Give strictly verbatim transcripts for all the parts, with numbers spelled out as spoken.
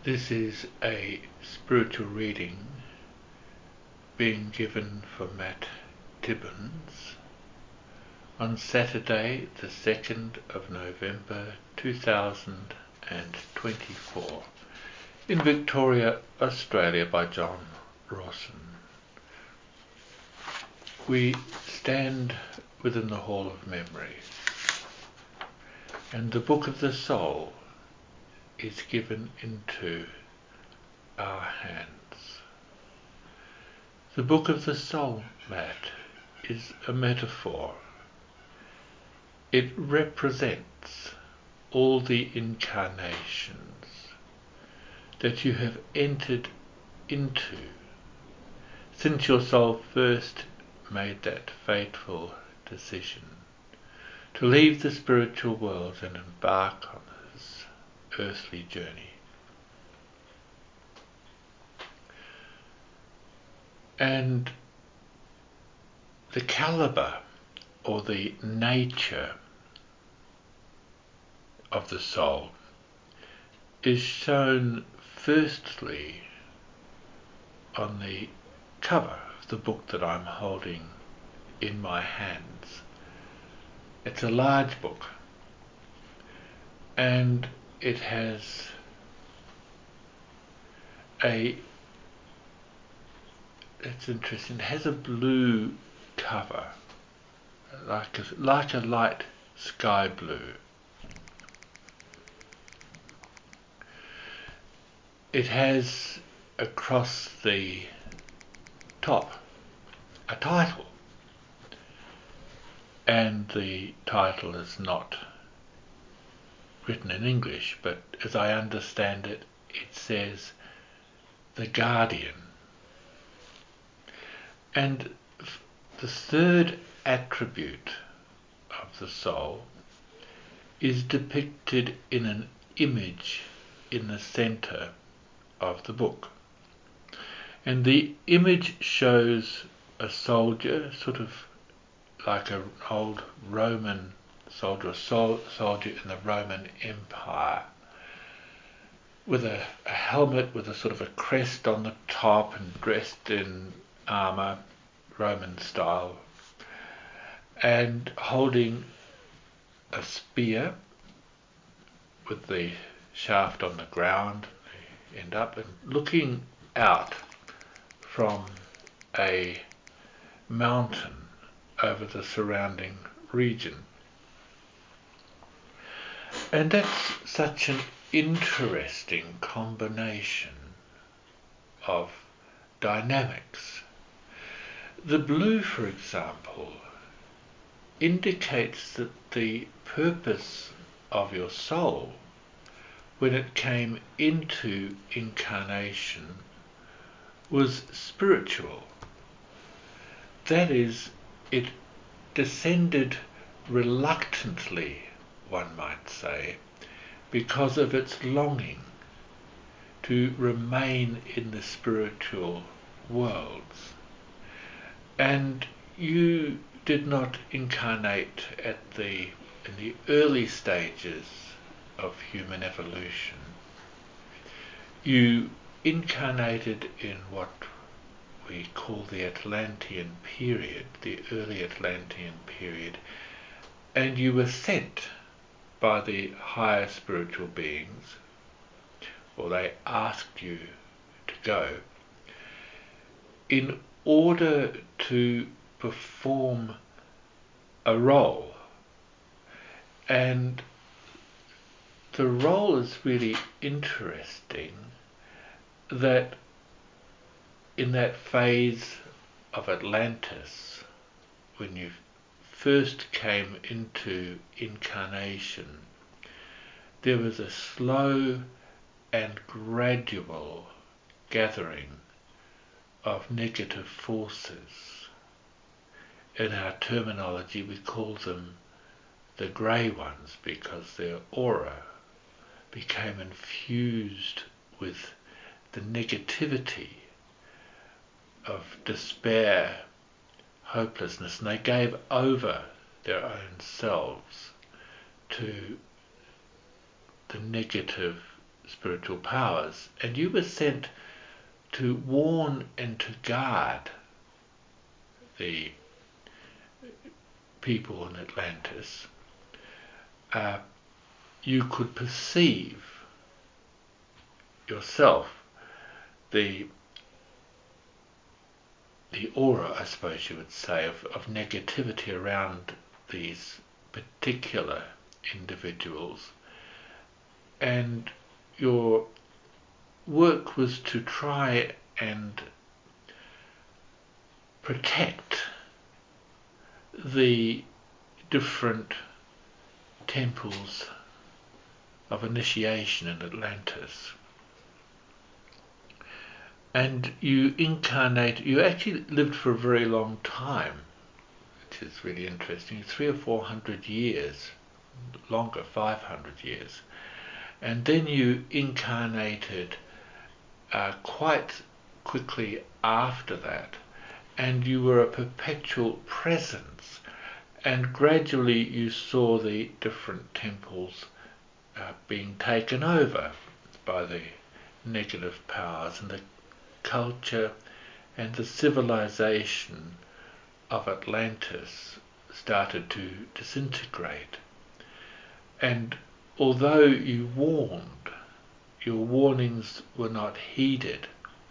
This is a spiritual reading being given for Matt Tibbins on Saturday the second of November two thousand twenty-four in Victoria, Australia by John Rawson. We stand within the Hall of Memory, and the Book of the Soul is given into our hands. The Book of the Soul, Matt, is a metaphor. It represents all the incarnations that you have entered into since your soul first made that fateful decision to leave the spiritual world and embark on this earthly journey. And the caliber or the nature of the soul is shown firstly on the cover of the book that I'm holding in my hands. It's a large book, and it has a it's interesting it has a blue cover, like a, like a light sky blue. It has across the top a title, and the title is not written in English, but as I understand it, it says The Guardian. And the third attribute of the soul is depicted in an image in the center of the book. And the image shows a soldier, sort of like an old Roman soldier, a sol- soldier in the Roman Empire, with a, a helmet with a sort of a crest on the top and dressed in armour, Roman style, and holding a spear with the shaft on the ground, the end up, and looking out from a mountain over the surrounding region. And that's such an interesting combination of dynamics. The blue, for example, indicates that the purpose of your soul when it came into incarnation was spiritual. That is, it descended reluctantly, one might say, because of its longing to remain in the spiritual worlds. And you did not incarnate at the in the early stages of human evolution. You incarnated in what we call the Atlantean period, the early Atlantean period, and you were sent by the higher spiritual beings, or they asked you to go, in order to perform a role. And the role is really interesting, that in that phase of Atlantis, when you first came into incarnation, there was a slow and gradual gathering of negative forces. In our terminology, we call them the grey ones, because their aura became infused with the negativity of despair, hopelessness, and they gave over their own selves to the negative spiritual powers, and you were sent to warn and to guard the people in Atlantis. Uh, you could perceive yourself the the aura, I suppose you would say, of, of negativity around these particular individuals, and your work was to try and protect the different temples of initiation in Atlantis. And you incarnate, you actually lived for a very long time, which is really interesting, three or four hundred years, longer, five hundred years. And then you incarnated uh, quite quickly after that, and you were a perpetual presence, and gradually you saw the different temples uh, being taken over by the negative powers, and the culture and the civilization of Atlantis started to disintegrate. And although you warned, your warnings were not heeded,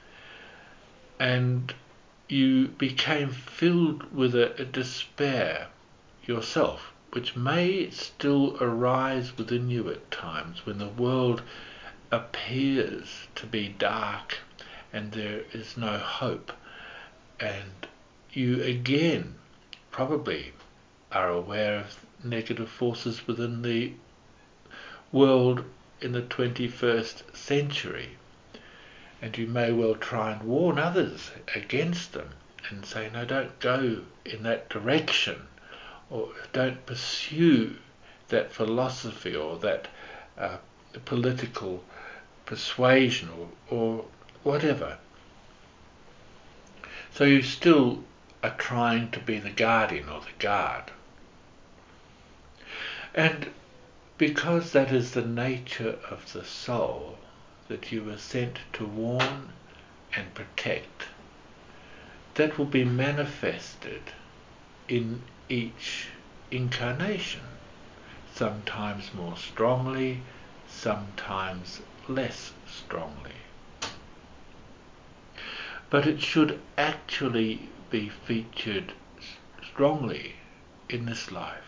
and you became filled with a, a despair yourself, which may still arise within you at times when the world appears to be dark and there is no hope, and you again probably are aware of negative forces within the world in the twenty-first century, and you may well try and warn others against them and say, no, don't go in that direction, or don't pursue that philosophy or that uh, political persuasion or, or whatever. So you still are trying to be the guardian or the guard. And because that is the nature of the soul, that you were sent to warn and protect, that will be manifested in each incarnation, sometimes more strongly, sometimes less strongly. But it should actually be featured strongly in this life,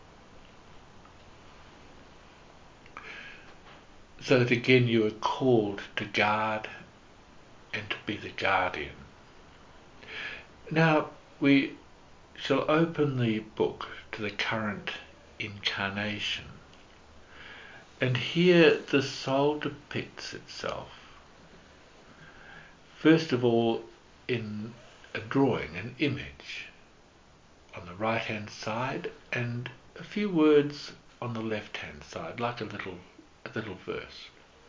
so that again you are called to guard and to be the guardian. Now we shall open the book to the current incarnation, and here the soul depicts itself, first of all, in a drawing, an image on the right hand side, and a few words on the left hand side, like a little a little verse.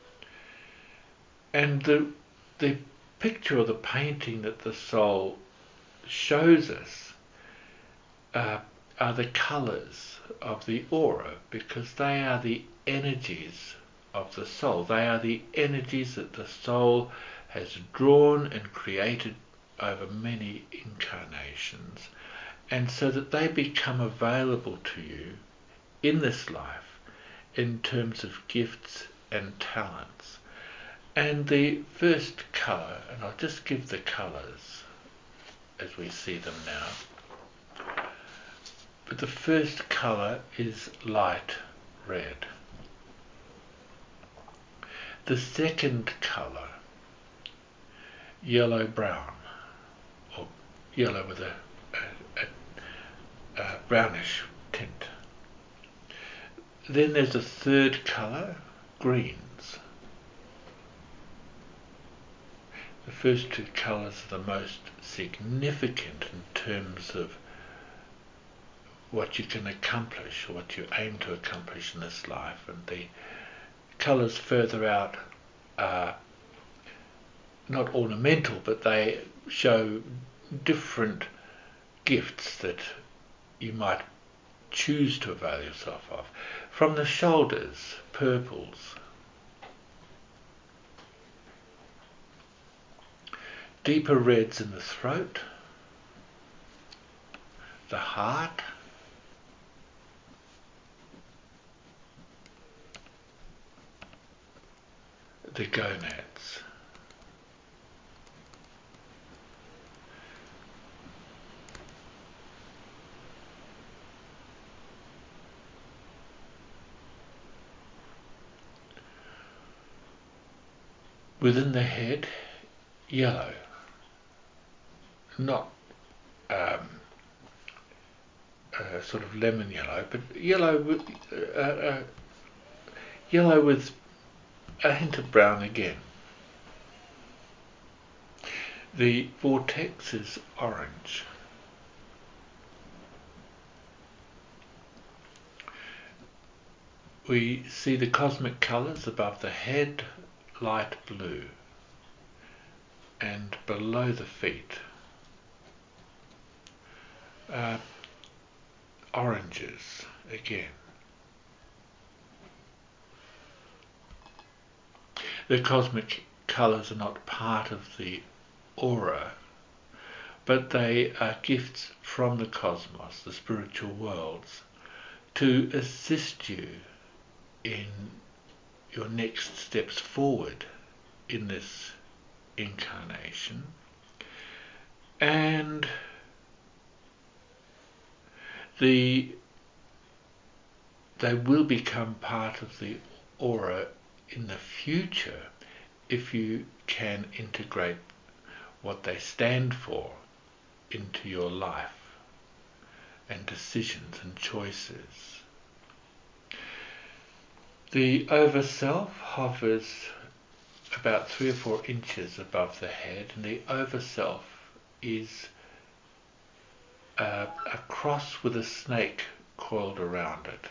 And the the picture or the painting that the soul shows us uh, are the colours of the aura, because they are the energies of the soul. They are the energies that the soul has drawn and created over many incarnations, and so that they become available to you in this life in terms of gifts and talents. And the first colour, and I'll just give the colours as we see them now, but the first colour is light red. The second colour, yellow brown, or yellow with a, a, a, a brownish tint. Then there's a third colour, greens. The first two colours are the most significant in terms of what you can accomplish, or what you aim to accomplish in this life, and the colours further out are not ornamental, but they show different gifts that you might choose to avail yourself of. From the shoulders, purples. deeper reds in the throat, the heart, the gonads. Within the head, yellow, not um, uh, sort of lemon yellow, but yellow with uh, uh, yellow with a hint of brown again. The vortex is orange. We see the cosmic colours above the head, light blue, and below the feet, uh, oranges again. The cosmic colours are not part of the aura, but they are gifts from the cosmos, the spiritual worlds, to assist you in your next steps forward in this incarnation. And the they will become part of the aura in the future if you can integrate what they stand for into your life and decisions and choices. The overself hovers about three or four inches above the head, and the overself is uh, a cross with a snake coiled around it.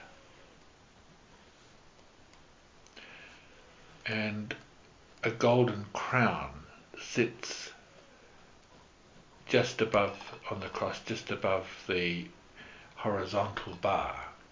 And a golden crown sits just above, on the cross, just above the horizontal bar.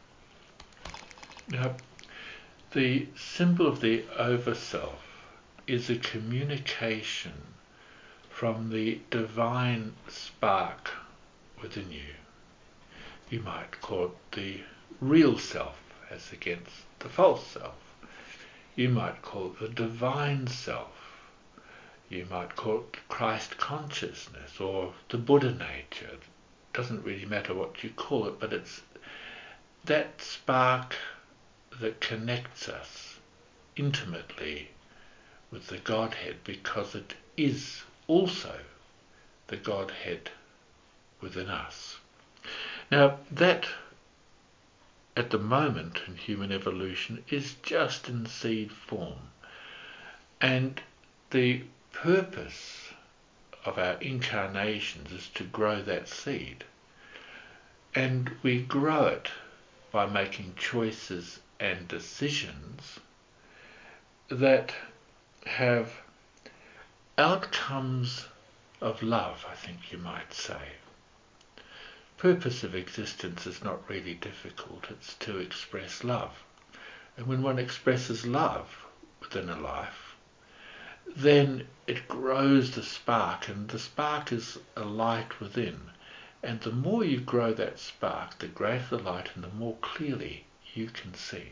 Now, the symbol of the overself is a communication from the divine spark within you. You might call it the real self as against the false self. You might call it the divine self. You might call it Christ consciousness or the Buddha nature. It doesn't really matter what you call it, but it's that spark that connects us intimately with the Godhead, because it is also the Godhead within us. Now, that at the moment in human evolution is just in seed form, and the purpose of our incarnations is to grow that seed, and we grow it by making choices and decisions that have outcomes of love, I think you might say. Purpose of existence is not really difficult, it's to express love. And when one expresses love within a life, then it grows the spark, and the spark is a light within. And the more you grow that spark, the greater the light and the more clearly you can see.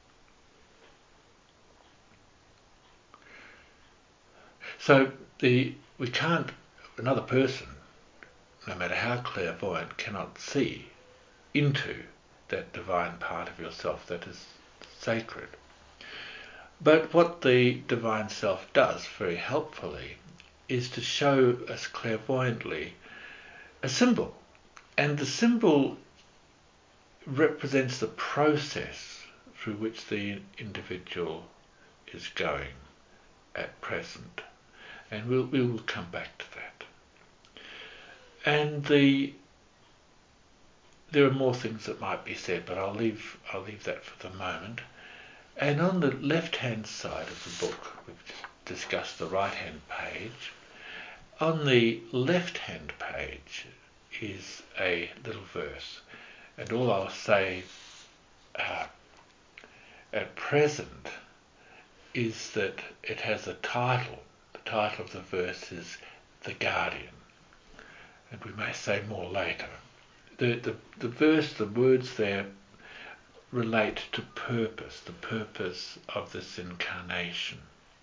So the we can't, another person, no matter how clairvoyant, cannot see into that divine part of yourself that is sacred. But what the divine self does very helpfully is to show us clairvoyantly a symbol. And the symbol represents the process through which the individual is going at present. And we'll, we will come back to that. And the there are more things that might be said, but I'll leave I'll leave that for the moment. And on the left-hand side of the book, we've discussed the right-hand page. On the left-hand page is a little verse, and all I'll say uh, at present is that it has a title. The title of the verse is the guardian. And we may say more later. The, the, the verse, the words there relate to purpose, the purpose of this incarnation.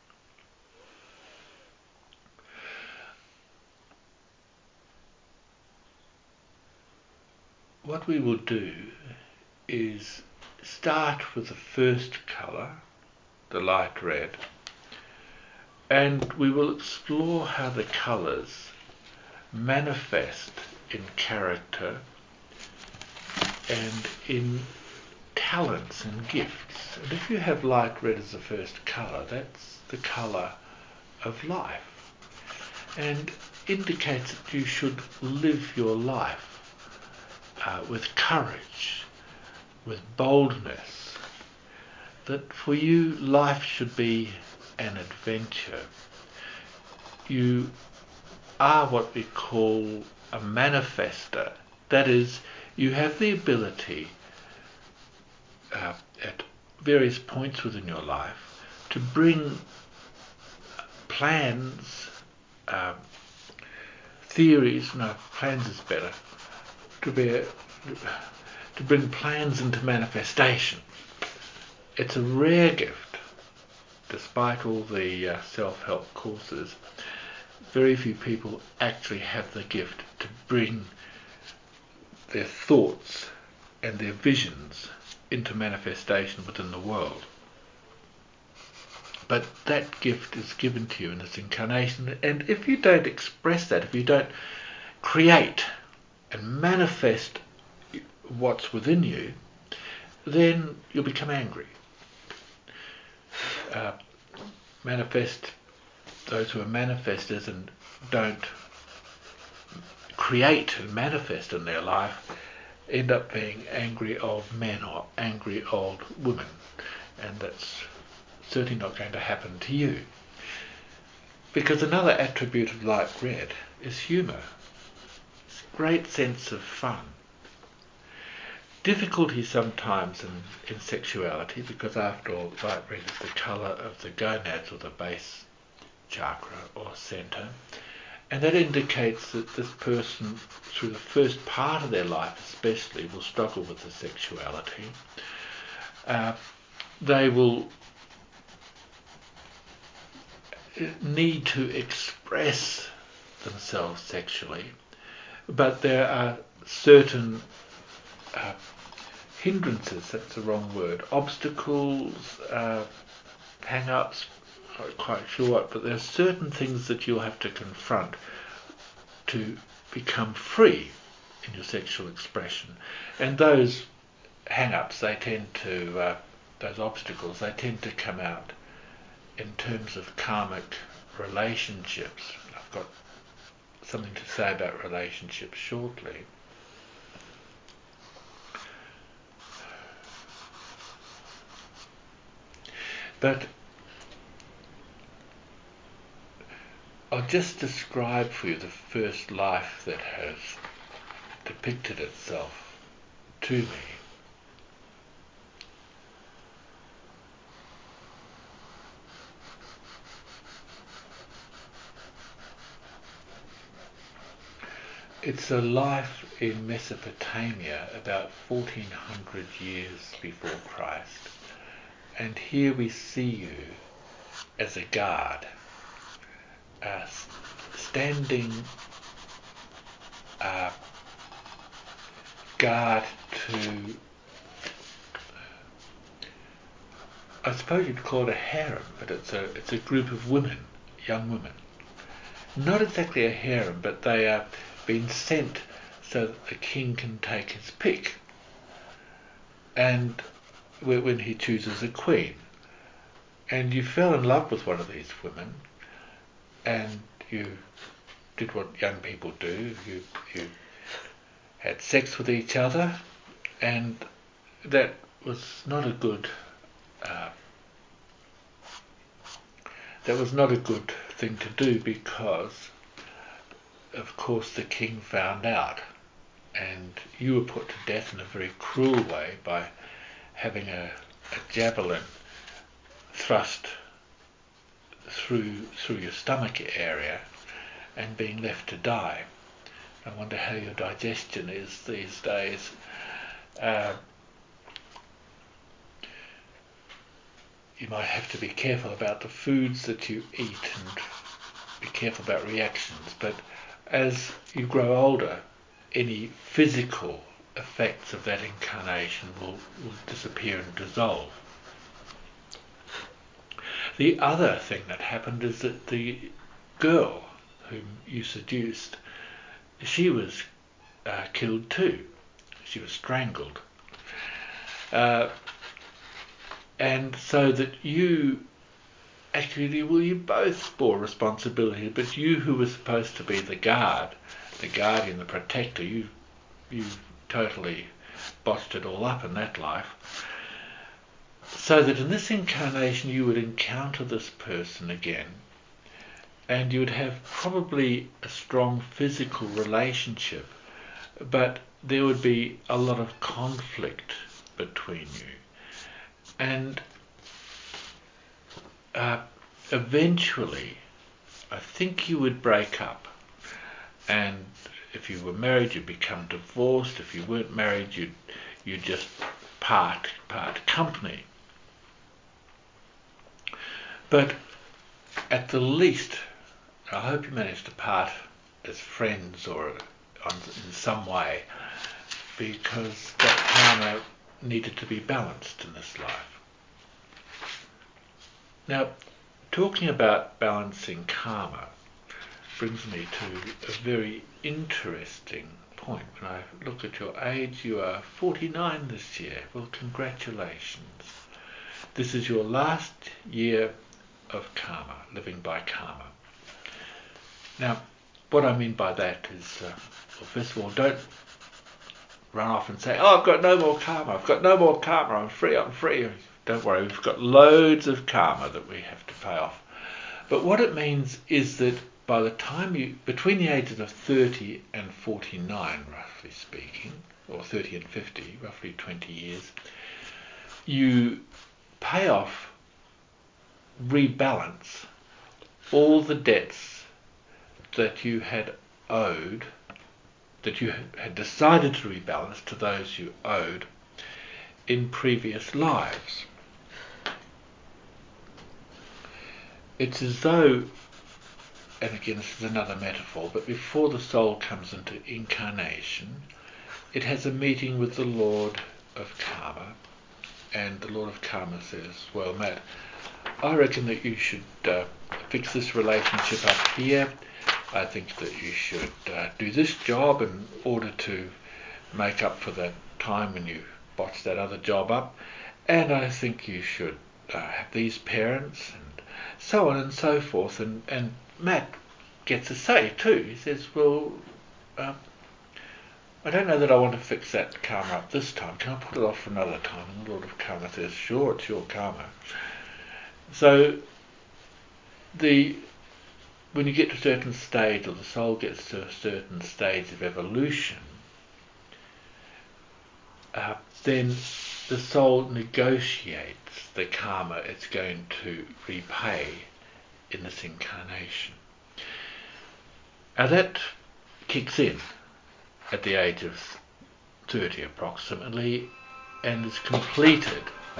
What we will do is start with the first colour, the light red, and we will explore how the colours manifest in character and in talents and gifts. And if you have light red as the first colour, that's the colour of life, and indicates that you should live your life uh, with courage, with boldness, that for you life should be an adventure. You are what we call a manifester. That is, you have the ability uh, at various points within your life to bring plans, uh, theories, no, plans is better, to be to bring plans into manifestation. It's a rare gift. Despite all the uh, self-help courses, very few people actually have the gift to bring their thoughts and their visions into manifestation within the world. But that gift is given to you in this incarnation, and if you don't express that, if you don't create and manifest what's within you, then you'll become angry. Uh, manifest, those who are manifestors and don't create and manifest in their life end up being angry old men or angry old women, and that's certainly not going to happen to you. Because another attribute of light red is humour. It's a great sense of fun. Difficulty sometimes in, in sexuality, because after all light red is the colour of the gonads or the base chakra or centre, and that indicates that this person through the first part of their life especially will struggle with the sexuality. Uh, they will need to express themselves sexually, but there are certain uh, hindrances, that's the wrong word, obstacles, uh, hang-ups, I'm not quite sure what, but there are certain things that you'll have to confront to become free in your sexual expression. And those hang-ups, they tend to, uh, those obstacles, they tend to come out in terms of karmic relationships. I've got something to say about relationships shortly. But I'll just describe for you the first life that has depicted itself to me. It's a life in Mesopotamia about fourteen hundred years before Christ. And here we see you as a guard, uh, standing uh, guard to, I suppose you'd call it a harem, but it's a it's a group of women, young women. Not exactly a harem, but they are being sent so that the king can take his pick, and when he chooses a queen. And you fell in love with one of these women, and you did what young people do. You you had sex with each other, and that was not a good. Uh, that was not a good thing to do, because, of course, the king found out, and you were put to death in a very cruel way by having a, a javelin thrust through through your stomach area, and being left to die. I wonder how your digestion is these days. Uh, you might have to be careful about the foods that you eat and be careful about reactions, but as you grow older, any physical effects of that incarnation will, will disappear and dissolve. The other thing that happened is that the girl whom you seduced, she was uh, killed too. She was strangled. Uh, and so that you actually, well, you both bore responsibility, but you who were supposed to be the guard, the guardian, the protector, you you totally botched it all up in that life. So that in this incarnation you would encounter this person again, and you would have probably a strong physical relationship, but there would be a lot of conflict between you. And uh, eventually, I think you would break up. And if you were married, you'd become divorced. If you weren't married, you'd you'd just part part company. But at the least, I hope you managed to part as friends or on, in some way, because that karma needed to be balanced in this life. Now, talking about balancing karma brings me to a very interesting point. When I look at your age, you are forty-nine this year. Well, congratulations. This is your last year of karma, living by karma. Now, what I mean by that is, uh, well, first of all, don't run off and say, oh, I've got no more karma, I've got no more karma, I'm free, I'm free. Don't worry, we've got loads of karma that we have to pay off. But what it means is that by the time you, between the ages of thirty and forty-nine, roughly speaking, or thirty and fifty, roughly twenty years, you pay off, rebalance all the debts that you had owed, that you had decided to rebalance to those you owed in previous lives. It's as though, and again this is another metaphor, but before the soul comes into incarnation, it has a meeting with the Lord of Karma, and the Lord of Karma says, well, Matt, I reckon that you should uh, fix this relationship up here. I think that you should uh, do this job in order to make up for that time when you botched that other job up, and I think you should uh, have these parents, and so on and so forth. And, and Matt gets a say too. He says, well, um, I don't know that I want to fix that karma up this time. Can I put it off for another time? And the Lord of Karma says, sure, it's your karma. So the when you get to a certain stage, or the soul gets to a certain stage of evolution, uh, then the soul negotiates the karma it's going to repay in this incarnation. Now that kicks in at the age of thirty approximately, and is completed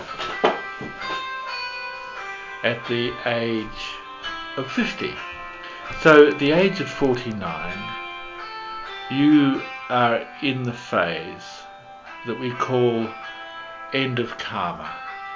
at the age of fifty. So at the age of forty-nine, you are in the phase that we call end of karma.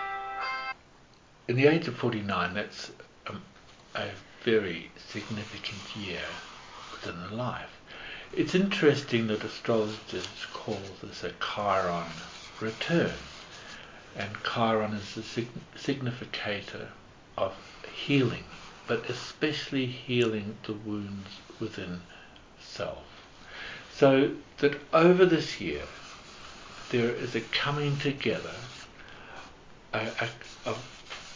In the age of forty-nine, that's a, a very significant year within the life. It's interesting that astrologers call this a Chiron return, and Chiron is the sig- significator of healing, but especially healing the wounds within self. So that over this year there is a coming together a, a, of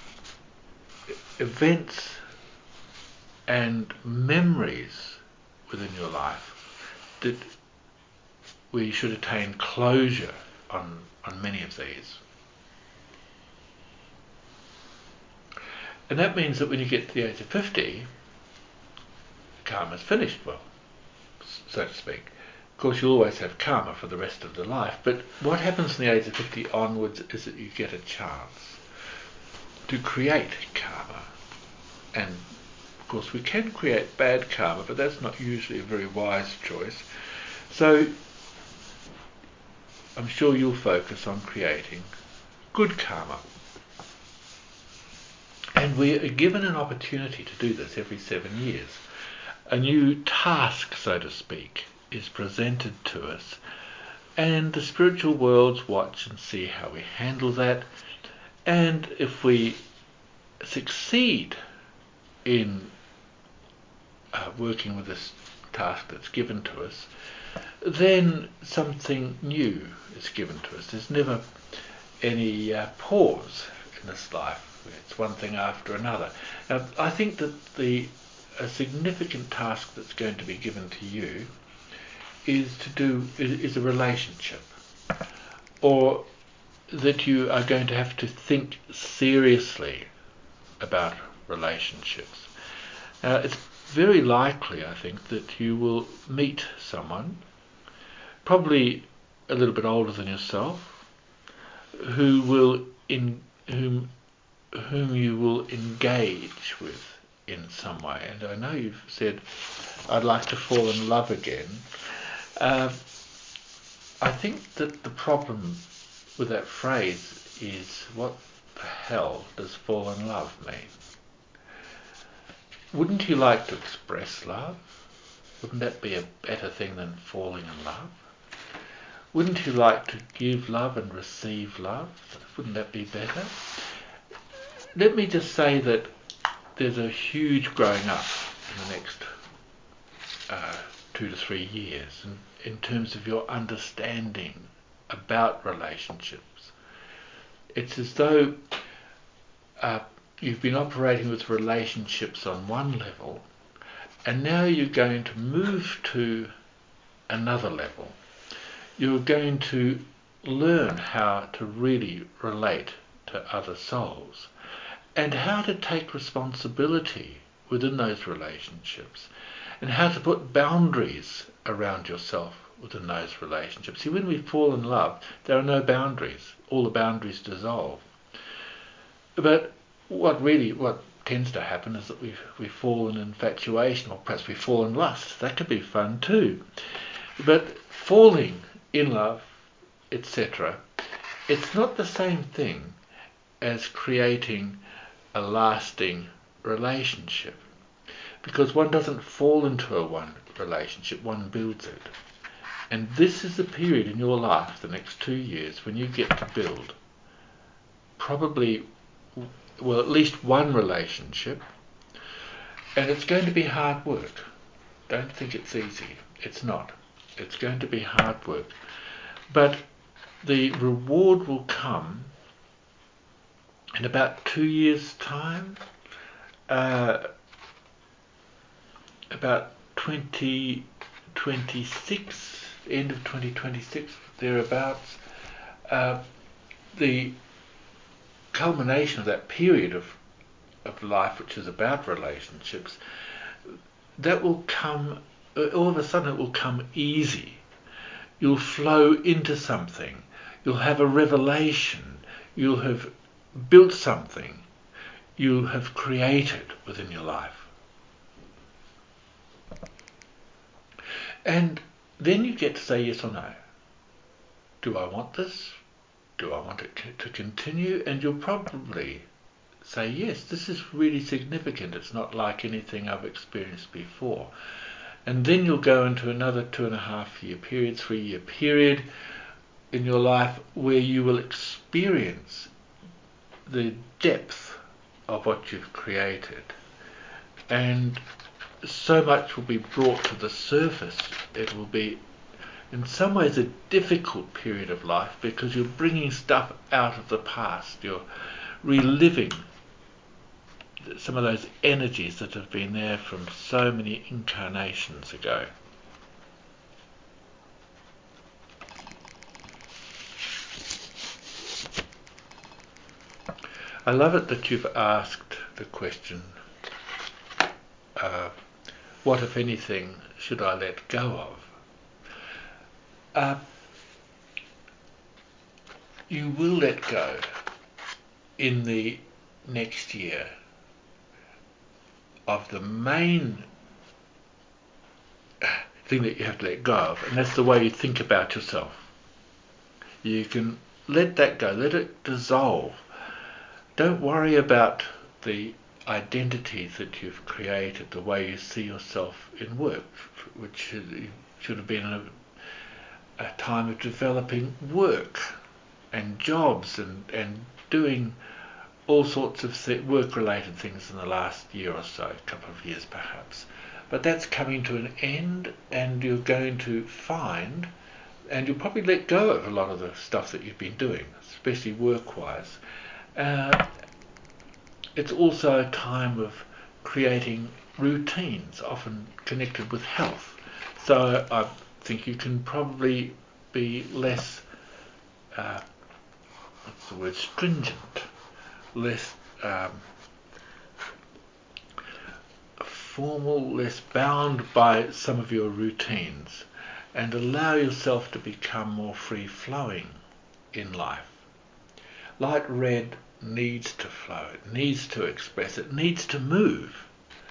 events and memories within your life that we should attain closure on, on many of these. And that means that when you get to the age of fifty, karma's finished, well, so to speak. Of course, you'll always have karma for the rest of the life, but what happens from the age of fifty onwards is that you get a chance to create karma. And of course, we can create bad karma, but that's not usually a very wise choice. So I'm sure you'll focus on creating good karma. And we are given an opportunity to do this every seven years. A new task, so to speak, is presented to us, and the spiritual worlds watch and see how we handle that. And if we succeed in uh, working with this task that's given to us, then something new is given to us. There's never any uh, pause in this life. It's one thing after another. Now, I think that the a significant task that's going to be given to you is to do is, is a relationship, or that you are going to have to think seriously about relationships. Now, it's very likely, I think, that you will meet someone, probably a little bit older than yourself, who will in whom whom you will engage with in some way. And I know you've said, I'd like to fall in love again. Uh, I think that the problem with that phrase is, what the hell does fall in love mean? Wouldn't you like to express love? Wouldn't that be a better thing than falling in love? Wouldn't you like to give love and receive love? Wouldn't that be better? Let me just say that there's a huge growing up in the next uh, two to three years in, in terms of your understanding about relationships. It's as though uh, you've been operating with relationships on one level, and now you're going to move to another level. You're going to learn how to really relate to other souls, and how to take responsibility within those relationships, and how to put boundaries around yourself within those relationships. See, when we fall in love, there are no boundaries. All the boundaries dissolve. But what really, what tends to happen is that we we fall in infatuation, or perhaps we fall in lust. That could be fun too. But falling in love, et cetera, it's not the same thing as creating a lasting relationship, because one doesn't fall into a one relationship, one builds it. And this is the period in your life, the next two years, when you get to build probably, well, at least one relationship, and it's going to be hard work. Don't think it's easy. It's not. It's going to be hard work. But the reward will come in about two years' time, uh, about twenty twenty-six, end of twenty twenty-six, thereabouts. Uh, the culmination of that period of of life, which is about relationships, that will come, all of a sudden it will come easy. You'll flow into something. You'll have a revelation. You'll have built something. You have created within your life. And then you get to say yes or no. Do I want this? Do I want it to continue? And you'll probably say, yes, this is really significant. It's not like anything I've experienced before. And then you'll go into another two and a half year period, three year period in your life where you will experience the depth of what you've created. And so much will be brought to the surface. It will be in some ways a difficult period of life, because you're bringing stuff out of the past. You're reliving some of those energies that have been there from so many incarnations ago. I love it that you've asked the question, uh, what, if anything, should I let go of? Uh, you will let go in the next year of the main thing that you have to let go of, and that's the way you think about yourself. You can let that go, let it dissolve. Don't worry about the identities that you've created, the way you see yourself in work, which should have been a, a time of developing work and jobs and, and doing all sorts of th- work-related things in the last year or so, a couple of years perhaps. But that's coming to an end, and you're going to find, and you'll probably let go of a lot of the stuff that you've been doing, especially work-wise. Uh, it's also a time of creating routines, often connected with health. So I think you can probably be less, uh, what's the word, stringent, less um, formal, less bound by some of your routines, and allow yourself to become more free-flowing in life. Light red needs to flow, it needs to express, it needs to move.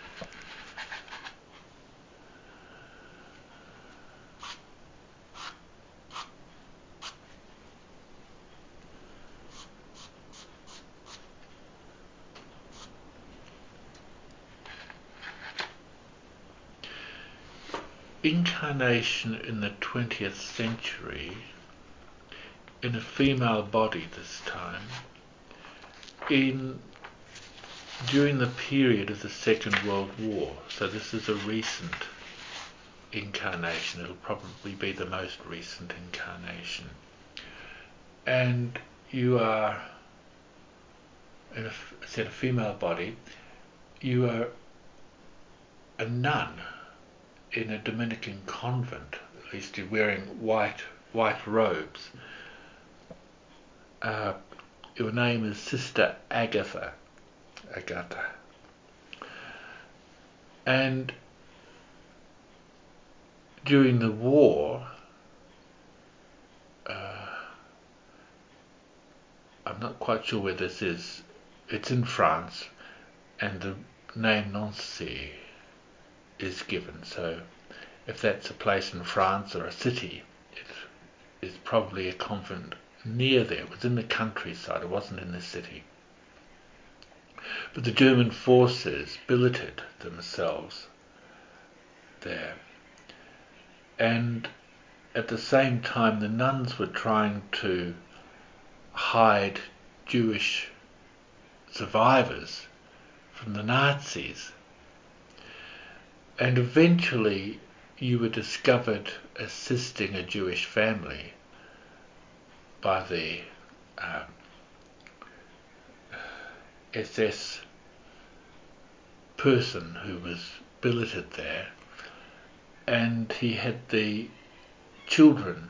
Incarnation in the twentieth century, in a female body this time, in during the period of the Second World War. So this is a recent incarnation. It'll probably be the most recent incarnation. And you are, in a, I said, a female body, you are a nun in a Dominican convent. At least you're wearing white white robes. Uh, your name is Sister Agatha. Agatha. And during the war, uh, I'm not quite sure where this is. It's in France, and the name Nancy is given. So if that's a place in France or a city, it is probably a convent near there. It was in the countryside, it wasn't in the city. But the German forces billeted themselves there. And at the same time, the nuns were trying to hide Jewish survivors from the Nazis. And eventually you were discovered assisting a Jewish family by the um, S S person who was billeted there, and he had the children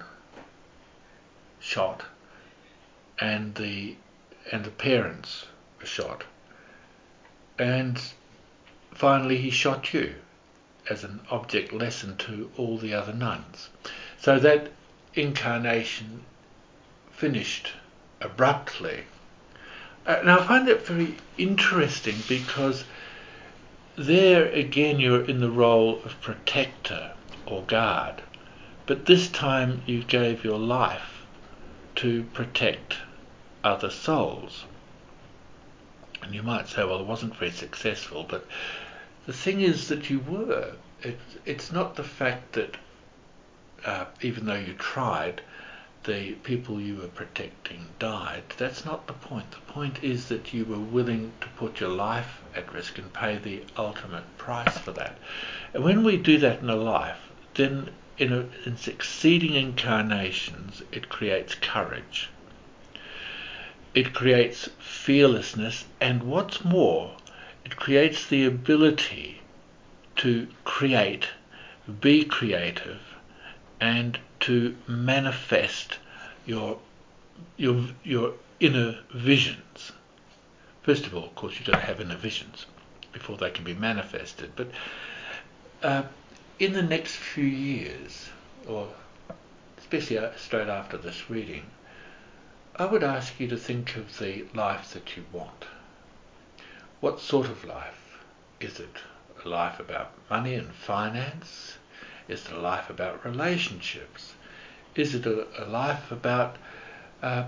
shot, and the and the parents were shot, and finally he shot you as an object lesson to all the other nuns. So that incarnation finished abruptly. Uh, now I find that very interesting, because there again you're in the role of protector or guard, but this time you gave your life to protect other souls. And you might say, well, it wasn't very successful, but the thing is that you were. It, it's not the fact that uh, even though you tried, the people you were protecting died. That's not the point. The point is that you were willing to put your life at risk and pay the ultimate price for that. And when we do that in a life, then in, a, in succeeding incarnations, it creates courage. It creates fearlessness, and what's more, it creates the ability to create, be creative, and to manifest your your your inner visions. First of all, of course, you've got to have inner visions before they can be manifested. But uh, in the next few years, or especially straight after this reading, I would ask you to think of the life that you want. What sort of life? Is it a life about money and finance? Is it a life about relationships? Is it a, a life about uh,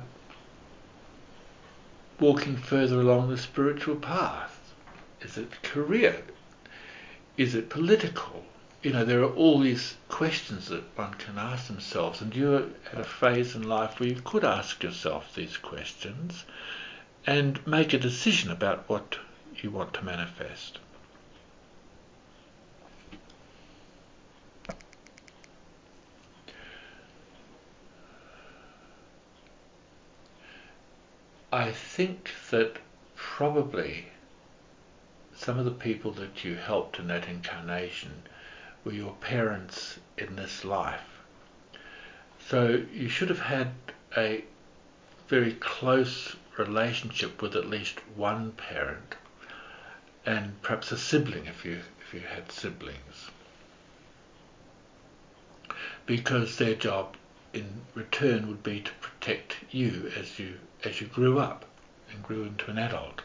walking further along the spiritual path? Is it career? Is it political? You know, there are all these questions that one can ask themselves, and you're at a phase in life where you could ask yourself these questions and make a decision about what you want to manifest. I think that probably some of the people that you helped in that incarnation were your parents in this life. So you should have had a very close relationship with at least one parent, and perhaps a sibling if you if you had siblings, because their job in return would be to protect you as you as you grew up and grew into an adult.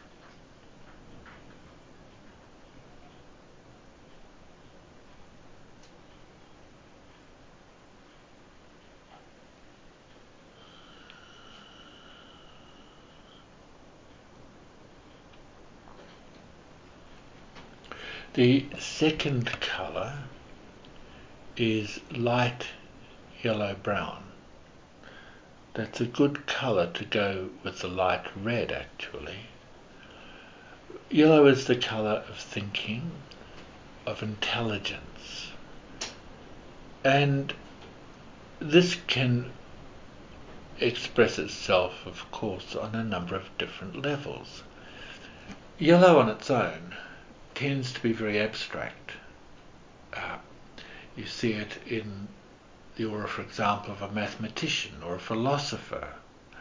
The second colour is light yellow-brown. That's a good colour to go with the light red, actually. Yellow is the colour of thinking, of intelligence, and this can express itself, of course, on a number of different levels. Yellow on its own tends to be very abstract. Uh, you see it in the aura, for example, of a mathematician or a philosopher.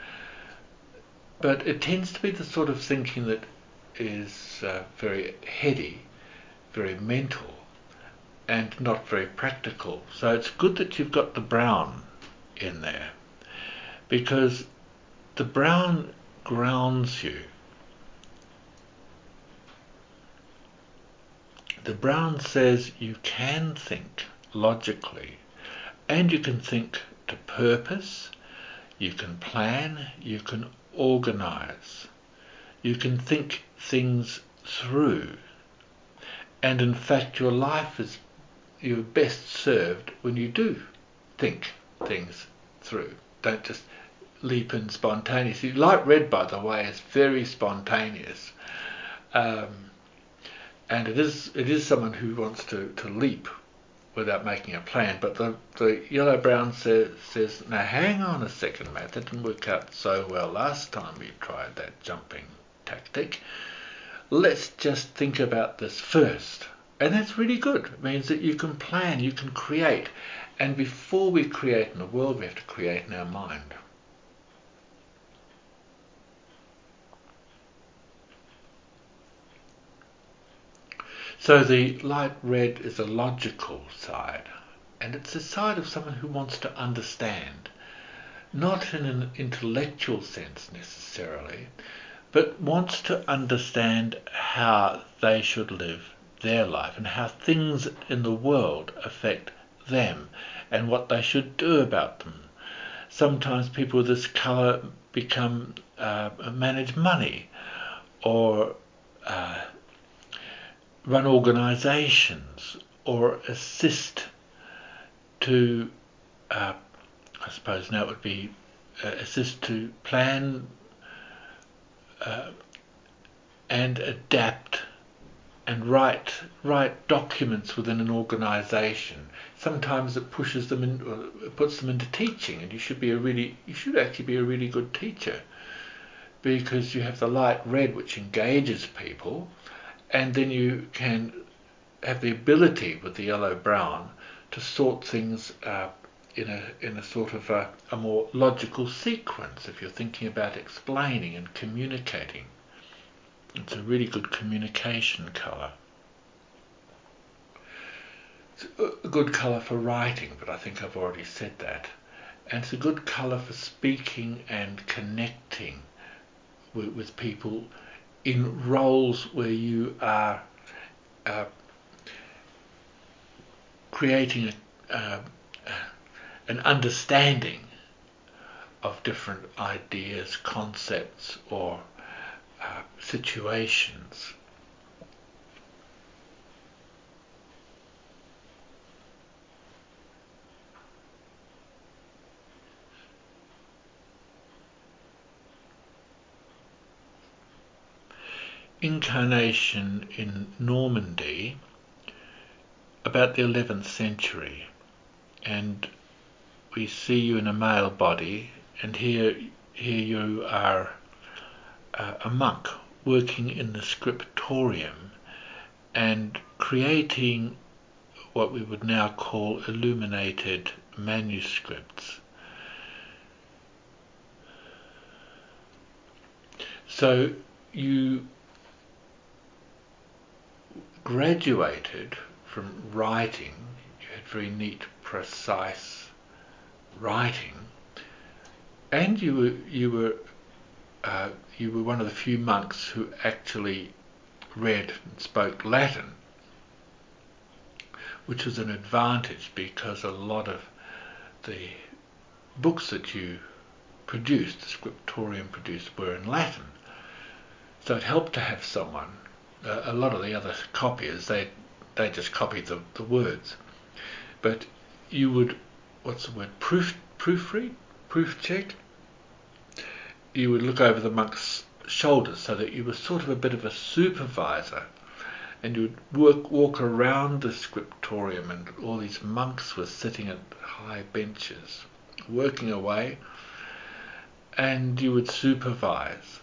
But it tends to be the sort of thinking that is uh, very heady, very mental, and not very practical. So it's good that you've got the brown in there, because the brown grounds you. The brown says you can think logically, and you can think to purpose, you can plan, you can organize, you can think things through. And in fact, your life is you're best served when you do think things through. Don't just leap in spontaneously. Light red, by the way, is very spontaneous. Um, and it is it is someone who wants to, to leap without making a plan. But the, the yellow-brown says, says, now hang on a second, Matt, that didn't work out so well last time we tried that jumping tactic. Let's just think about this first. And that's really good. It means that you can plan, you can create. And before we create in the world, we have to create in our mind. So the light red is a logical side, and it's a side of someone who wants to understand, not in an intellectual sense necessarily, but wants to understand how they should live their life and how things in the world affect them and what they should do about them. Sometimes people with this colour become uh, manage money or uh, run organisations or assist to, uh, I suppose now it would be uh, assist to plan uh, and adapt and write write documents within an organisation. Sometimes it pushes them in, or it puts them into teaching, and you should be a really you should actually be a really good teacher, because you have the light red which engages people, and then you can have the ability with the yellow brown to sort things uh, in a in a sort of a, a more logical sequence if you're thinking about explaining and communicating. It's a really good communication colour. It's a good colour for writing, but I think I've already said that. And it's a good colour for speaking and connecting with, with people in roles where you are uh, creating a, uh, an understanding of different ideas, concepts, or uh, situations. Incarnation in Normandy about the eleventh century, and we see you in a male body, and here here you are uh, a monk working in the scriptorium and creating what we would now call illuminated manuscripts. So you graduated from writing, you had very neat, precise writing, and you were you were uh, you were one of the few monks who actually read and spoke Latin, which was an advantage because a lot of the books that you produced, the scriptorium produced, were in Latin. So it helped to have someone. Uh, a lot of the other copiers, they they just copied the, the words, but you would, what's the word, proof proofread, proof check. You would look over the monk's shoulders so that you were sort of a bit of a supervisor, and you would work walk around the scriptorium, and all these monks were sitting at high benches, working away, and you would supervise.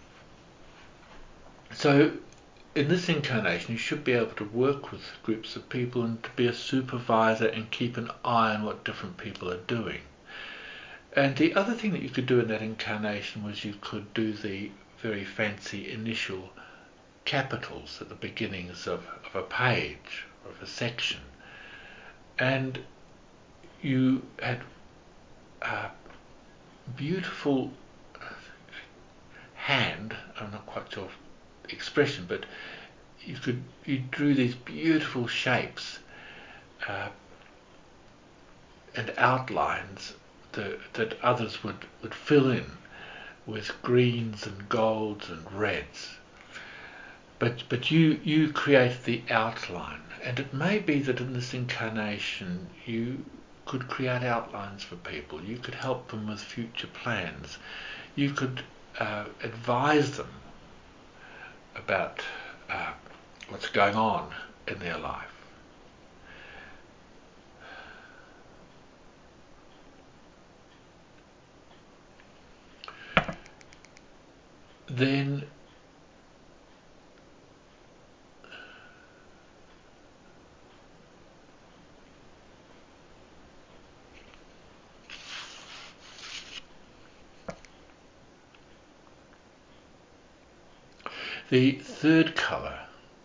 So in this incarnation, you should be able to work with groups of people and to be a supervisor and keep an eye on what different people are doing. And the other thing that you could do in that incarnation was you could do the very fancy initial capitals at the beginnings of, of a page or of a section. And you had a beautiful hand, I'm not quite sure of the expression, but you could you drew these beautiful shapes uh, and outlines that, that others would, would fill in with greens and golds and reds. But but you you created the outline, and it may be that in this incarnation you could create outlines for people. You could help them with future plans. You could uh, advise them about uh, what's going on in their life. Then the third colour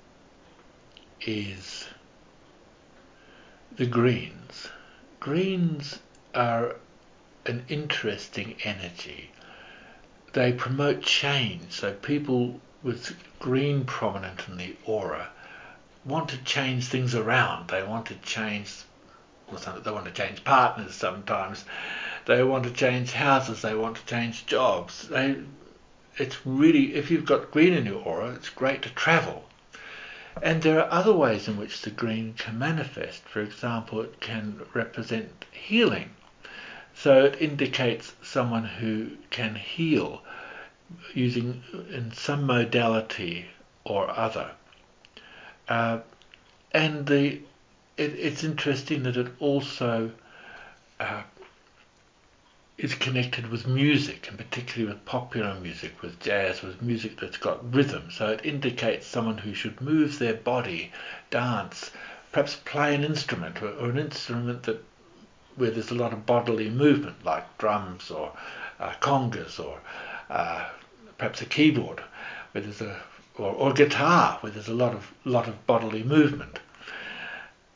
is the greens. Greens are an interesting energy. They promote change, so people with green prominent in the aura want to change things around. They want to change, well, they want to change partners sometimes. They want to change houses. They want to change jobs. They, it's really, if you've got green in your aura, it's great to travel. And there are other ways in which the green can manifest. For example, it can represent healing. So it indicates someone who can heal using in some modality or other. Uh, and the it, it's interesting that it also uh, is connected with music, and particularly with popular music, with jazz, with music that's got rhythm. So it indicates someone who should move their body, dance, perhaps play an instrument, or, or an instrument that where there's a lot of bodily movement, like drums or uh, congas, or uh, perhaps a keyboard, where there's a or, or guitar, where there's a lot of lot of bodily movement.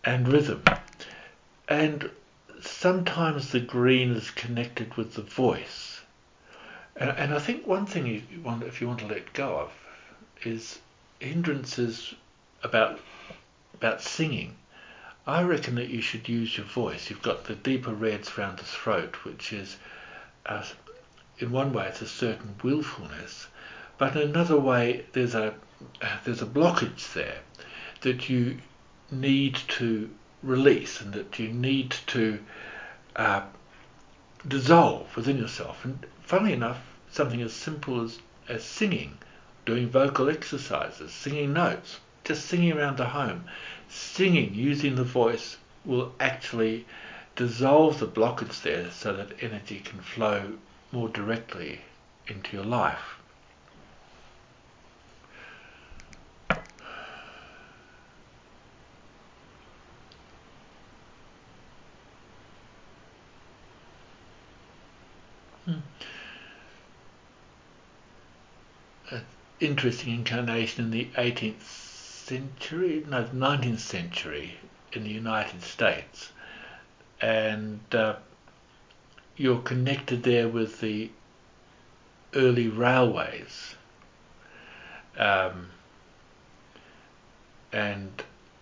and rhythm. And sometimes the green is connected with the voice. And, and I think one thing you want, if you want to let go of, is hindrances about about singing. I reckon that you should use your voice. You've got the deeper reds around the throat, which is, uh, in one way, it's a certain willfulness, but in another way, there's a uh, there's a blockage there that you need to release and that you need to uh, dissolve within yourself. And funnily enough, something as simple as, as singing, doing vocal exercises, singing notes, just singing around the home, singing using the voice will actually dissolve the blockage there so that energy can flow more directly into your life. Hmm. An interesting incarnation in the eighteenth century, no, the nineteenth century in the United States, and uh, you're connected there with the early railways, um, and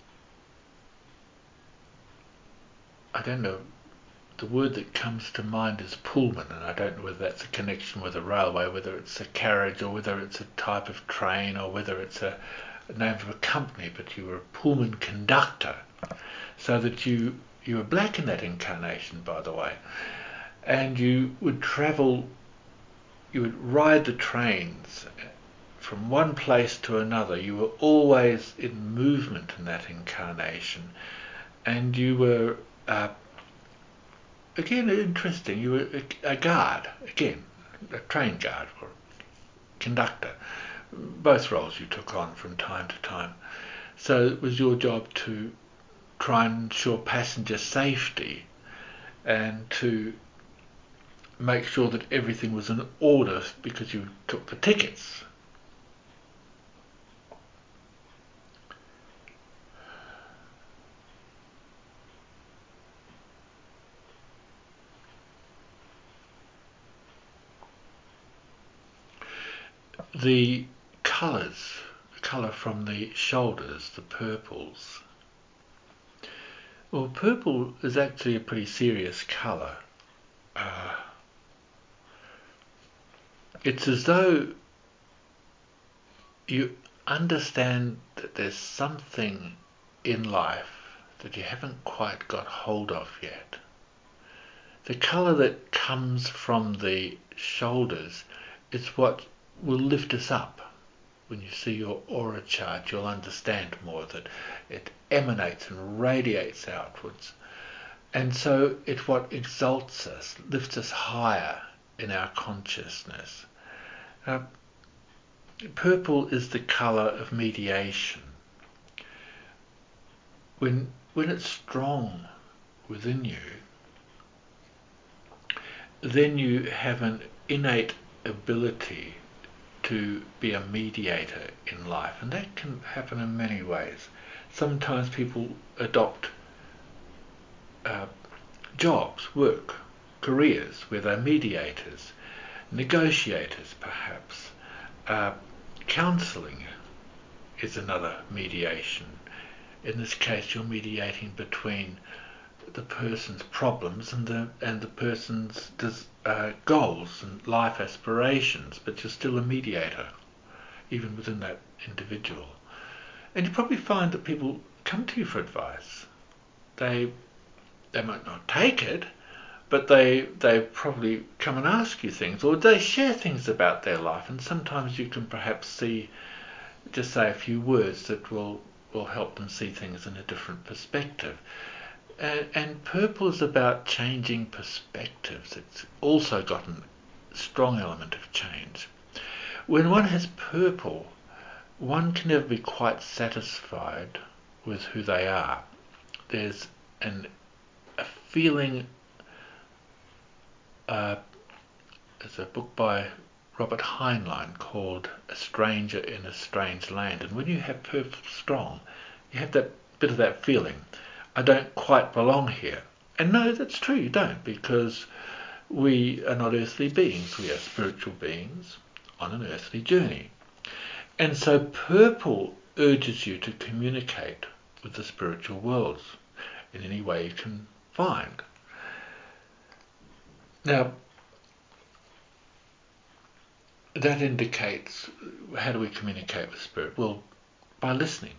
I don't know, the word that comes to mind is Pullman, and I don't know whether that's a connection with a railway, whether it's a carriage or whether it's a type of train or whether it's a, a name of a company, but you were a Pullman conductor, so that you you were black in that incarnation, by the way, and you would travel, you would ride the trains from one place to another. You were always in movement in that incarnation, and you were uh, again interesting. You were a, a guard, again, a train guard or conductor. Both roles you took on from time to time. So it was your job to try and ensure passenger safety and to make sure that everything was in order because you took the tickets. The colours, the colour from the shoulders, the purples. Well, purple is actually a pretty serious colour. Uh, it's as though you understand that there's something in life that you haven't quite got hold of yet. The colour that comes from the shoulders is what will lift us up. When you see your aura chart, you'll understand more that it emanates and radiates outwards. And so it's what exalts us, lifts us higher in our consciousness. Uh, purple is the colour of mediation. When, when it's strong within you, then you have an innate ability to be a mediator in life, and that can happen in many ways. Sometimes people adopt uh, jobs, work, careers where they're mediators, negotiators perhaps. Uh, counselling is another mediation. In this case, you're mediating between the person's problems and the and the person's uh, goals and life aspirations, but you're still a mediator, even within that individual. And you probably find that people come to you for advice. They they might not take it, but they they probably come and ask you things, or they share things about their life, and sometimes you can perhaps see, just say a few words that will will help them see things in a different perspective. And, and purple is about changing perspectives. It's also got a strong element of change. When one has purple, one can never be quite satisfied with who they are. There's an, a feeling, uh, there's a book by Robert Heinlein called A Stranger in a Strange Land, and when you have purple strong, you have that bit of that feeling. I don't quite belong here. And no, that's true, you don't, because we are not earthly beings. We are spiritual beings on an earthly journey. And so purple urges you to communicate with the spiritual worlds in any way you can find. Now, that indicates, how do we communicate with spirit? Well, by listening.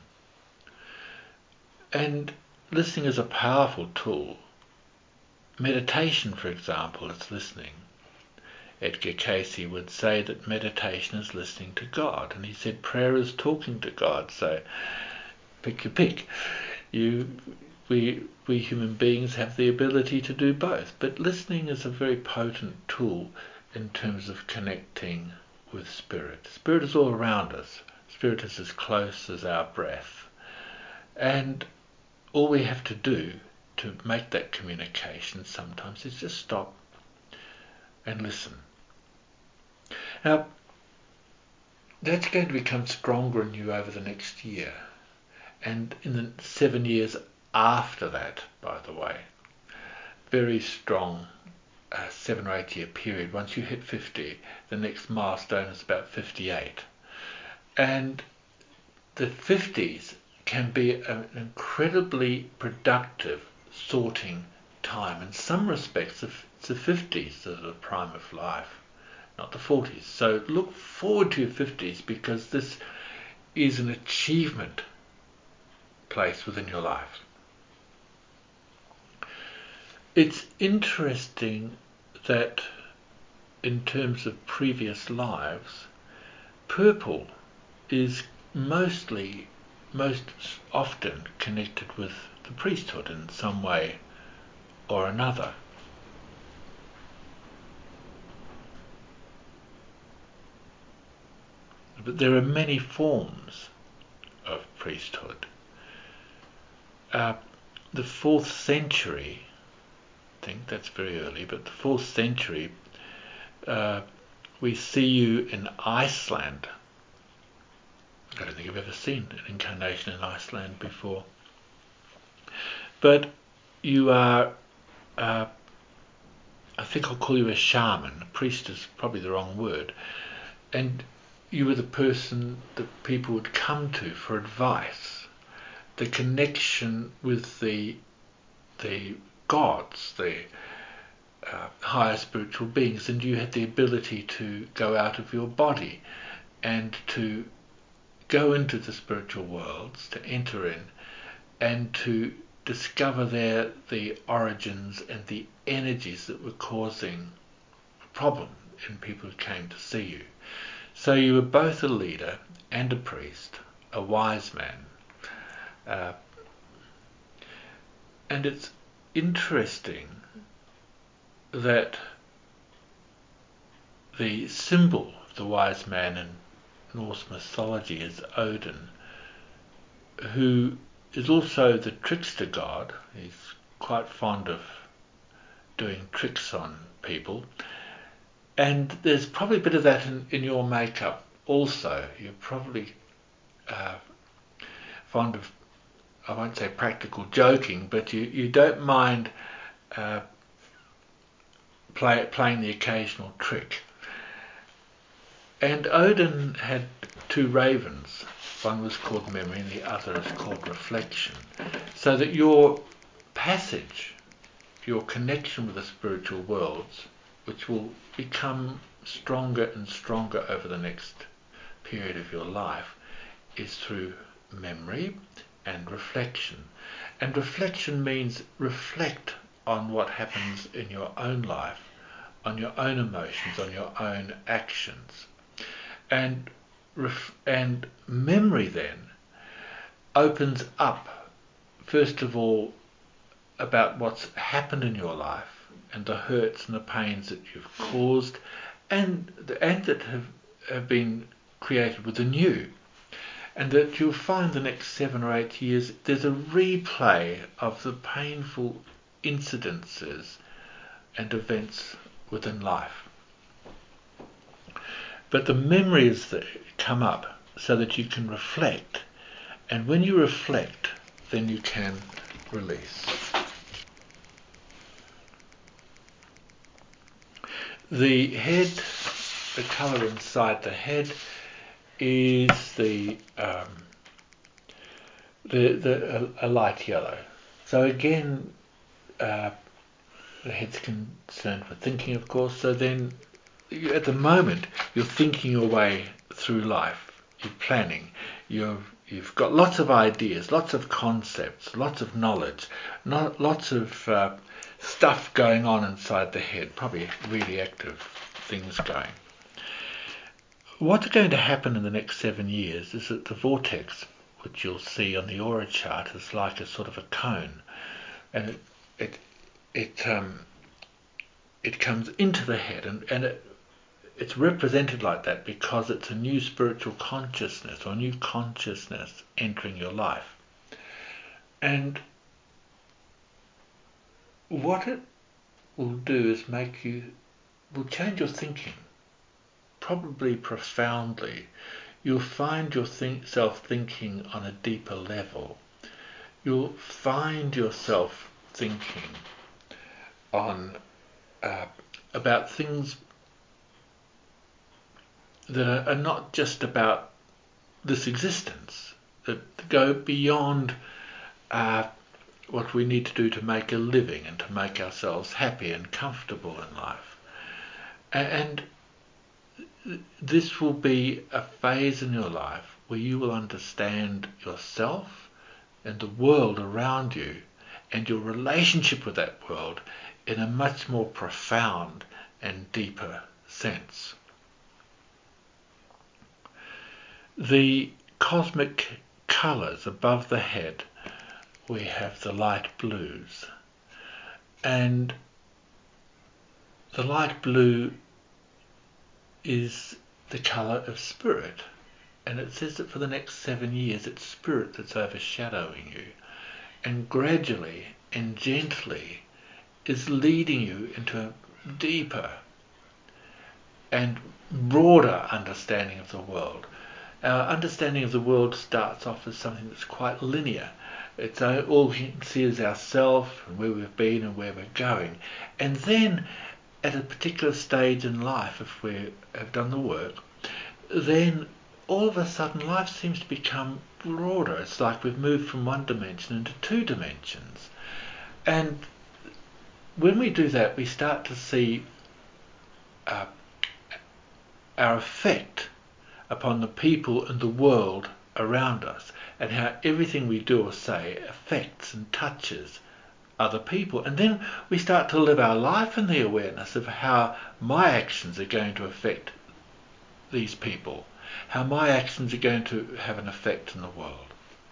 And listening is a powerful tool. Meditation, for example, is listening. Edgar Cayce would say that meditation is listening to God, and he said prayer is talking to God. So pick your pick. You, we, we human beings have the ability to do both, but listening is a very potent tool in terms of connecting with spirit. Spirit is all around us. Spirit is as close as our breath, and all we have to do to make that communication sometimes is just stop and listen. Now, that's going to become stronger in you over the next year, and in the seven years after that, by the way. Very strong uh, seven or eight year period. Once you hit fifty, the next milestone is about fifty-eight. And the fifties can be an incredibly productive sorting time. In some respects, it's the fifties that are the prime of life, not the forties. So look forward to your fifties, because this is an achievement place within your life. It's interesting that in terms of previous lives, purple is mostly, most often connected with the priesthood in some way or another. But there are many forms of priesthood. Uh, the fourth century, I think that's very early, but the fourth century, uh, we see you in Iceland. I don't think I've ever seen an incarnation in Iceland before. But you are, uh, I think I'll call you a shaman. A priest is probably the wrong word. And you were the person that people would come to for advice. The connection with the the gods, the uh, higher spiritual beings, and you had the ability to go out of your body and to go into the spiritual worlds, to enter in, and to discover there the origins and the energies that were causing a problem in people who came to see you. So you were both a leader and a priest, a wise man. Uh, and it's interesting that the symbol of the wise man in Norse mythology is Odin, who is also the trickster god. He's quite fond of doing tricks on people. And there's probably a bit of that in, in your makeup also. You're probably uh, fond of, I won't say practical joking, but you, you don't mind uh, play, playing the occasional trick. And Odin had two ravens. One was called memory and the other is called reflection. So that your passage, your connection with the spiritual worlds, which will become stronger and stronger over the next period of your life, is through memory and reflection. And reflection means reflect on what happens in your own life, on your own emotions, on your own actions. And ref- and memory then opens up, first of all, about what's happened in your life and the hurts and the pains that you've caused and, and that have, have been created with the new. And that you'll find the next seven or eight years there's a replay of the painful incidences and events within life. But the memories that come up so that you can reflect. And when you reflect, then you can release. The head, the colour inside the head is the um, the the a, a light yellow. So again, uh, the head's concerned with thinking, of course. So then, you, at the moment, you're thinking your way through life. You're planning. You're you've got lots of ideas, lots of concepts, lots of knowledge, not lots of uh, stuff going on inside the head. Probably really active things going. What's going to happen in the next seven years is that the vortex, which you'll see on the aura chart, is like a sort of a cone, and it it it um it comes into the head, and and it, it's represented like that because it's a new spiritual consciousness or a new consciousness entering your life. And what it will do is make you, will change your thinking, probably profoundly. You'll find yourself thinking on a deeper level. You'll find yourself thinking on uh, about things that are, are not just about this existence, that go beyond uh, what we need to do to make a living and to make ourselves happy and comfortable in life. And this will be a phase in your life where you will understand yourself and the world around you and your relationship with that world in a much more profound and deeper sense. The cosmic colours above the head, we have the light blues, and the light blue is the colour of spirit, and it says that for the next seven years it's spirit that's overshadowing you, and gradually and gently is leading you into a deeper and broader understanding of the world. Our understanding of the world starts off as something that's quite linear. It's all we can see is ourselves and where we've been and where we're going. And then at a particular stage in life, if we have done the work, then all of a sudden life seems to become broader. It's like we've moved from one dimension into two dimensions. And when we do that, we start to see uh, our effect upon the people and the world around us, and how everything we do or say affects and touches other people. And then we start to live our life in the awareness of how my actions are going to affect these people, how my actions are going to have an effect in the world.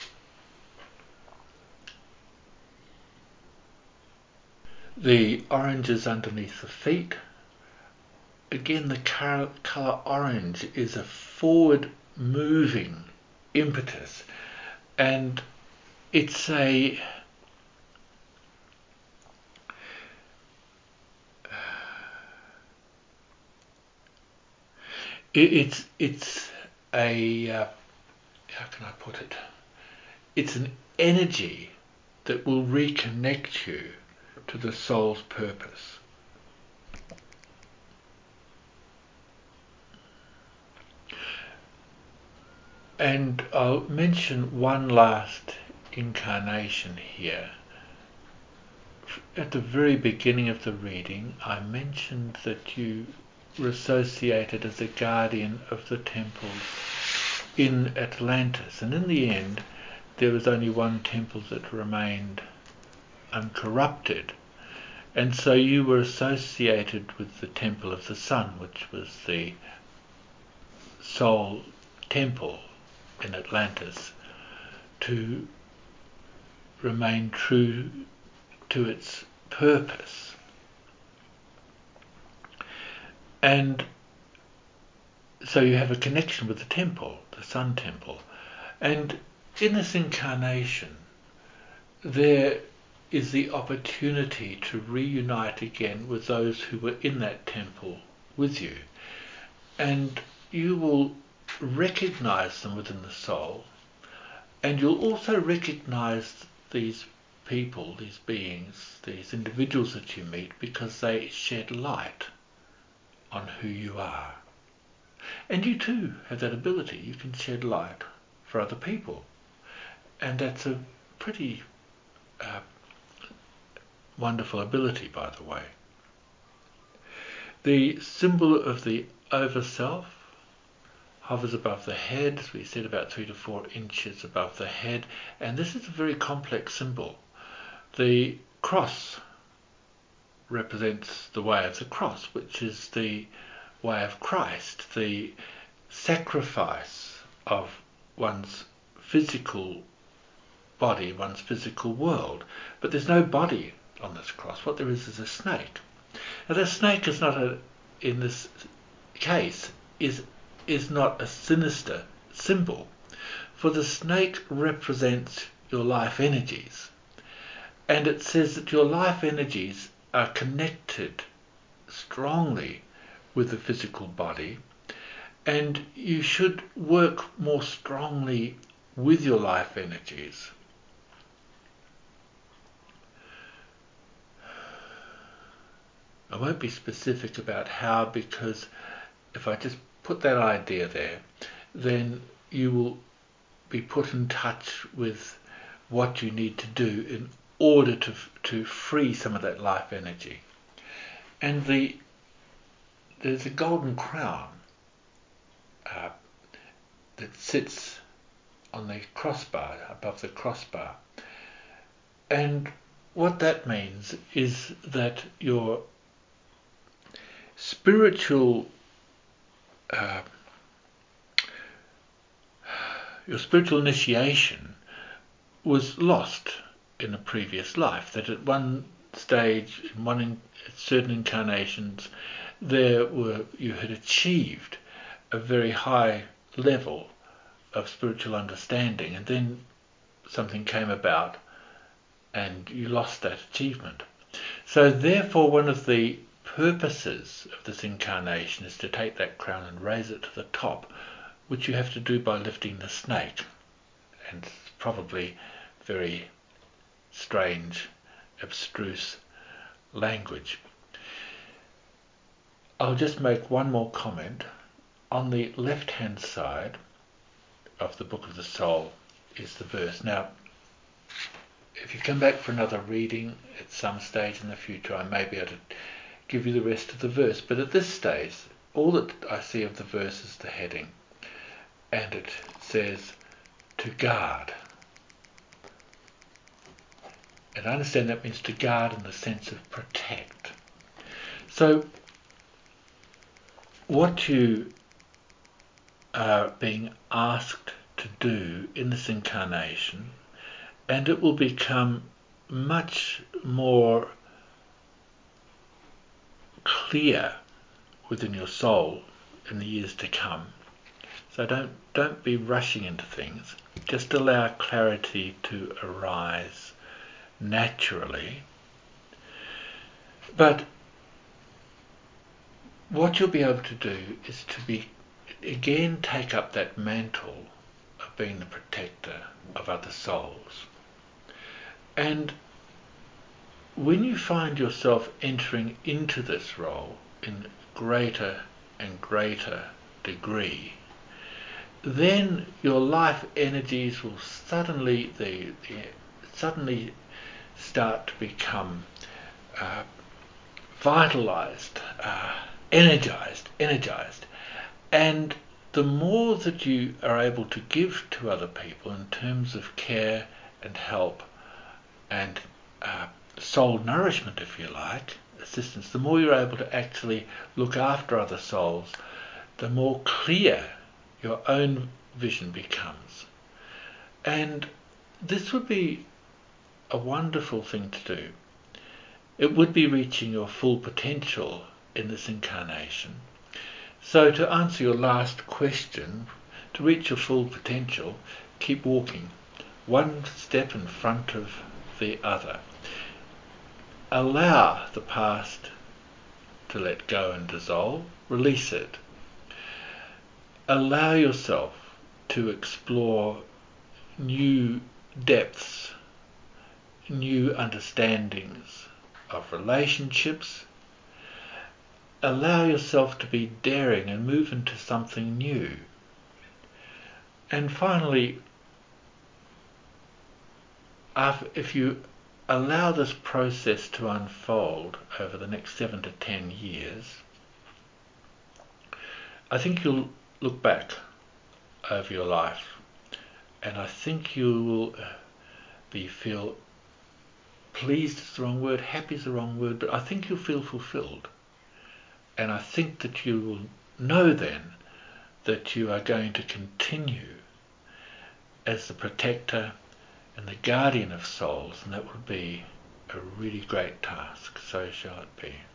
The oranges underneath the feet. Again, the colour orange is a forward moving impetus, and it's a it's it's a uh, how can I put it? It's an energy that will reconnect you to the soul's purpose. And I'll mention one last incarnation here. At the very beginning of the reading, I mentioned that you were associated as a guardian of the temples in Atlantis, and in the end there was only one temple that remained uncorrupted, and so you were associated with the Temple of the Sun, which was the soul temple in Atlantis, to remain true to its purpose. And so you have a connection with the temple, the Sun Temple. And in this incarnation, there is the opportunity to reunite again with those who were in that temple with you. And you will recognize them within the soul, and you'll also recognize these people, these beings, these individuals that you meet, because they shed light on who you are. And you too have that ability. You can shed light for other people. And that's a pretty uh, wonderful ability, by the way. The symbol of the Overself hovers above the head, as we said, about three to four inches above the head, and this is a very complex symbol. The cross represents the way of the cross, which is the way of Christ, the sacrifice of one's physical body, one's physical world. But there's no body on this cross. What there is is a snake. Now the snake is not a, in this case, is is not a sinister symbol, for the snake represents your life energies, and it says that your life energies are connected strongly with the physical body, and you should work more strongly with your life energies. I won't be specific about how, because if I just put that idea there, then you will be put in touch with what you need to do in order to to free some of that life energy. And the there's a golden crown uh, that sits on the crossbar, above the crossbar. And what that means is that your spiritual uh, your spiritual initiation was lost in a previous life, that at one stage, in one in, certain incarnations, there were you had achieved a very high level of spiritual understanding, and then something came about and you lost that achievement. So therefore one of the purposes of this incarnation is to take that crown and raise it to the top, which you have to do by lifting the snake. And it's probably very strange, abstruse language. I'll just make one more comment. On the left-hand side of the Book of the Soul is the verse. Now, if you come back for another reading at some stage in the future, I may be able to give you the rest of the verse. But at this stage, all that I see of the verse is the heading. And it says, to guard. And I understand that means to guard in the sense of protect. So, what you are being asked to do in this incarnation, and it will become much more clear within your soul in the years to come. So don't don't be rushing into things. Just allow clarity to arise naturally. But what you'll be able to do is to be again take up that mantle of being the protector of other souls. And when you find yourself entering into this role in greater and greater degree, then your life energies will suddenly they, they suddenly start to become uh, vitalized, uh, energized, energized. And the more that you are able to give to other people in terms of care and help and uh, soul nourishment, if you like, assistance, the more you're able to actually look after other souls, the more clear your own vision becomes. And this would be a wonderful thing to do. It would be reaching your full potential in this incarnation. So to answer your last question, to reach your full potential, keep walking, one step in front of the other. Allow the past to let go and dissolve, release it. Allow yourself to explore new depths, new understandings of relationships. Allow yourself to be daring and move into something new. And finally, if you allow this process to unfold over the next seven to ten years, I think you'll look back over your life, and I think you will be feel pleased is the wrong word, happy is the wrong word, but I think you'll feel fulfilled. And I think that you will know then that you are going to continue as the protector and the guardian of souls, and that will be a really great task. So shall it be.